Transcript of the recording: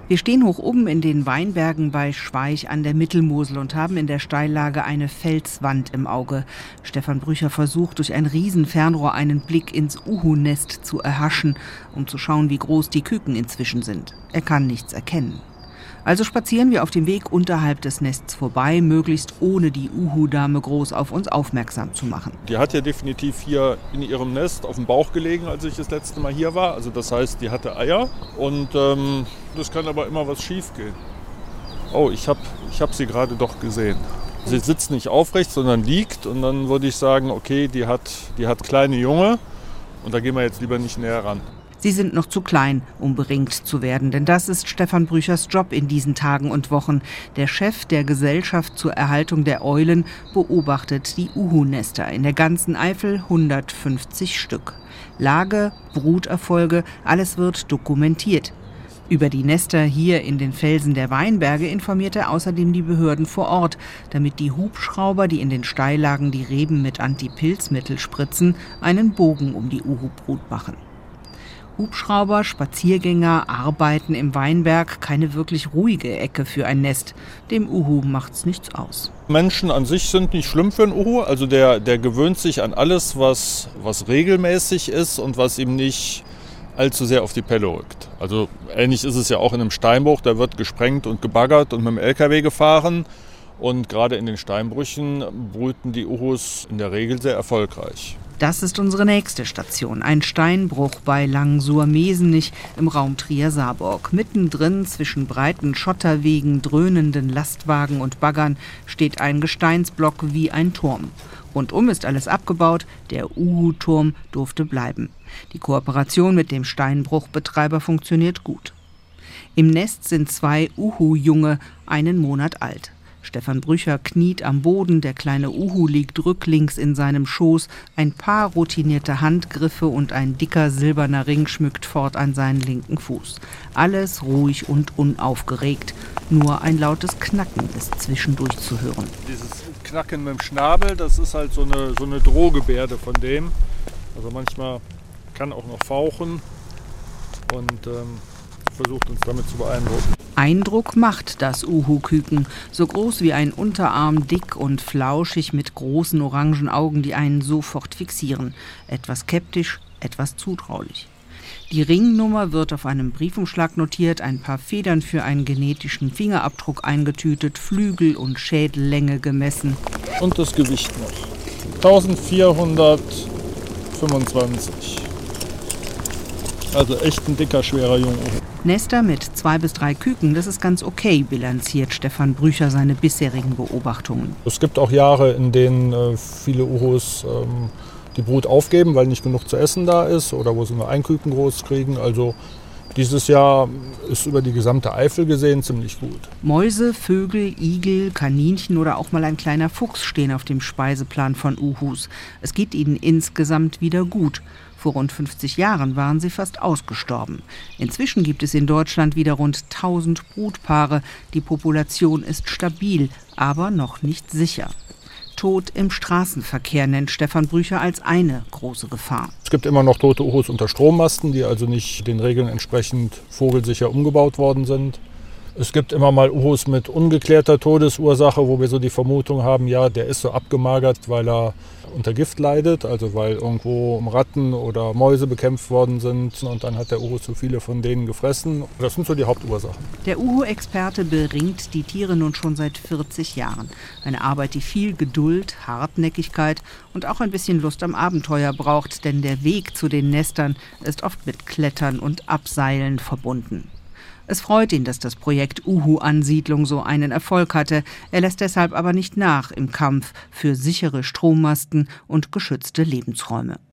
Wir stehen hoch oben in den Weinbergen bei Schweich an der Mittelmosel und haben in der Steillage eine Felswand im Auge. Stefan Brücher versucht, durch ein Riesenfernrohr einen Blick ins Uhu-Nest zu erhaschen, um zu schauen, wie groß die Küken inzwischen sind. Er kann nichts erkennen. Also spazieren wir auf dem Weg unterhalb des Nests vorbei, möglichst ohne die Uhu-Dame groß auf uns aufmerksam zu machen. Die hat ja definitiv hier in ihrem Nest auf dem Bauch gelegen, als ich das letzte Mal hier war. Also das heißt, die hatte Eier und das kann aber immer was schief gehen. Oh, ich hab sie gerade doch gesehen. Sie sitzt nicht aufrecht, sondern liegt und dann würde ich sagen, okay, die hat kleine Junge und da gehen wir jetzt lieber nicht näher ran. Sie sind noch zu klein, um beringt zu werden, denn das ist Stefan Brüchers Job in diesen Tagen und Wochen. Der Chef der Gesellschaft zur Erhaltung der Eulen beobachtet die Uhu-Nester in der ganzen Eifel, 150 Stück. Lage, Bruterfolge, alles wird dokumentiert. Über die Nester hier in den Felsen der Weinberge informiert er außerdem die Behörden vor Ort, damit die Hubschrauber, die in den Steillagen die Reben mit Antipilzmittel spritzen, einen Bogen um die Uhu-Brut machen. Hubschrauber, Spaziergänger, Arbeiten im Weinberg, keine wirklich ruhige Ecke für ein Nest. Dem Uhu macht's nichts aus. Menschen an sich sind nicht schlimm für einen Uhu, also der gewöhnt sich an alles, was regelmäßig ist und was ihm nicht allzu sehr auf die Pelle rückt. Also ähnlich ist es ja auch in einem Steinbruch, da wird gesprengt und gebaggert und mit dem LKW gefahren. Und gerade in den Steinbrüchen brüten die Uhus in der Regel sehr erfolgreich. Das ist unsere nächste Station, ein Steinbruch bei Langsuhr-Mesenich im Raum Trier-Saarburg. Mittendrin zwischen breiten Schotterwegen, dröhnenden Lastwagen und Baggern steht ein Gesteinsblock wie ein Turm. Rundum ist alles abgebaut, der Uhu-Turm durfte bleiben. Die Kooperation mit dem Steinbruchbetreiber funktioniert gut. Im Nest sind 2 Uhu-Junge, einen Monat alt. Stefan Brücher kniet am Boden, der kleine Uhu liegt rücklings in seinem Schoß. Ein paar routinierte Handgriffe und ein dicker silberner Ring schmückt fortan seinen linken Fuß. Alles ruhig und unaufgeregt. Nur ein lautes Knacken ist zwischendurch zu hören. Dieses Knacken mit dem Schnabel, das ist halt so eine Drohgebärde von dem. Also manchmal kann auch noch fauchen und versucht uns damit zu beeindrucken. Eindruck macht das Uhu-Küken. So groß wie ein Unterarm, dick und flauschig mit großen orangen Augen, die einen sofort fixieren. Etwas skeptisch, etwas zutraulich. Die Ringnummer wird auf einem Briefumschlag notiert, ein paar Federn für einen genetischen Fingerabdruck eingetütet, Flügel und Schädellänge gemessen. Und das Gewicht noch. 1425. Also echt ein dicker, schwerer Junge. Nester mit 2 bis 3 Küken, das ist ganz okay, bilanziert Stefan Brücher seine bisherigen Beobachtungen. Es gibt auch Jahre, in denen viele Uhus die Brut aufgeben, weil nicht genug zu essen da ist oder wo sie nur ein Küken groß kriegen. Also dieses Jahr ist über die gesamte Eifel gesehen ziemlich gut. Mäuse, Vögel, Igel, Kaninchen oder auch mal ein kleiner Fuchs stehen auf dem Speiseplan von Uhus. Es geht ihnen insgesamt wieder gut. Vor rund 50 Jahren waren sie fast ausgestorben. Inzwischen gibt es in Deutschland wieder rund 1000 Brutpaare. Die Population ist stabil, aber noch nicht sicher. Tod im Straßenverkehr nennt Stefan Brücher als eine große Gefahr. Es gibt immer noch tote Uhus unter Strommasten, die also nicht den Regeln entsprechend vogelsicher umgebaut worden sind. Es gibt immer mal Uhus mit ungeklärter Todesursache, wo wir so die Vermutung haben, ja, der ist so abgemagert, weil er unter Gift leidet, also weil irgendwo Ratten oder Mäuse bekämpft worden sind und dann hat der Uhu zu viele von denen gefressen. Das sind so die Hauptursachen. Der Uhu-Experte beringt die Tiere nun schon seit 40 Jahren. Eine Arbeit, die viel Geduld, Hartnäckigkeit und auch ein bisschen Lust am Abenteuer braucht, denn der Weg zu den Nestern ist oft mit Klettern und Abseilen verbunden. Es freut ihn, dass das Projekt Uhu-Ansiedlung so einen Erfolg hatte. Er lässt deshalb aber nicht nach im Kampf für sichere Strommasten und geschützte Lebensräume.